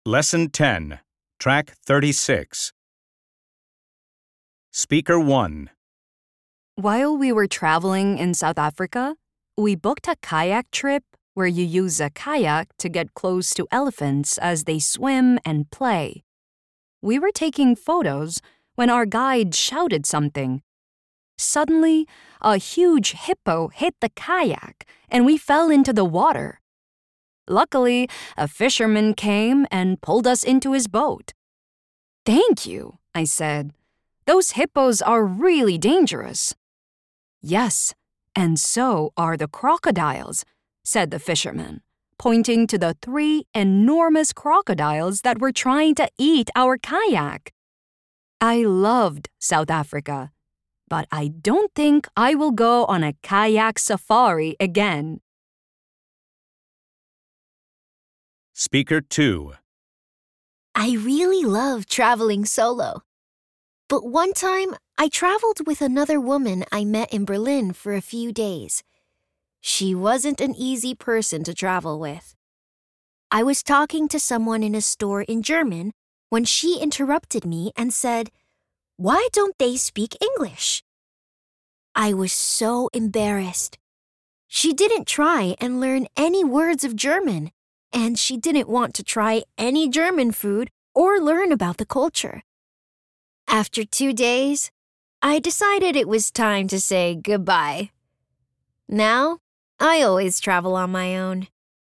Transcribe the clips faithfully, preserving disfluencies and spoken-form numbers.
Lesson ten, Track thirty-six. Speaker one. While we were traveling in South Africa, we booked a kayak trip where you use a kayak to get close to elephants as they swim and play. We were taking photos when our guide shouted something. Suddenly, a huge hippo hit the kayak and we fell into the water. Luckily, a fisherman came and pulled us into his boat. "Thank you," I said. "Those hippos are really dangerous." "Yes, and so are the crocodiles," said the fisherman, pointing to the three enormous crocodiles that were trying to eat our kayak. I loved South Africa, but I don't think I will go on a kayak safari again. Speaker two. I really love traveling solo. But one time, I traveled with another woman I met in Berlin for a few days. She wasn't an easy person to travel with. I was talking to someone in a store in German when she interrupted me and said, "Why don't they speak English?" I was so embarrassed. She didn't try and learn any words of German, and she didn't want to try any German food or learn about the culture. After two days, I decided it was time to say goodbye. Now, I always travel on my own.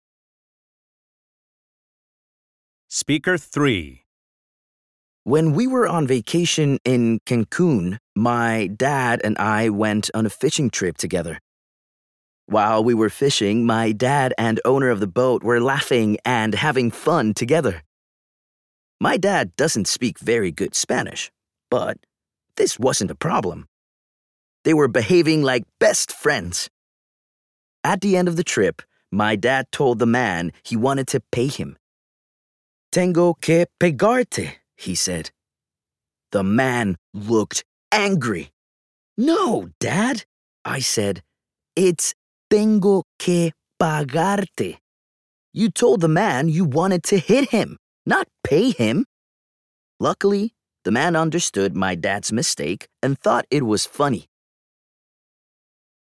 Speaker three. When we were on vacation in Cancun, my dad and I went on a fishing trip together. While we were fishing, my dad and owner of the boat were laughing and having fun together. My dad doesn't speak very good Spanish, but this wasn't a problem. They were behaving like best friends. At the end of the trip, my dad told the man he wanted to pay him. "Tengo que pagarte," he said. The man looked angry. "No, Dad," I said. "It's tengo que pagarte. You told the man you wanted to hit him, not pay him." Luckily, the man understood my dad's mistake and thought it was funny.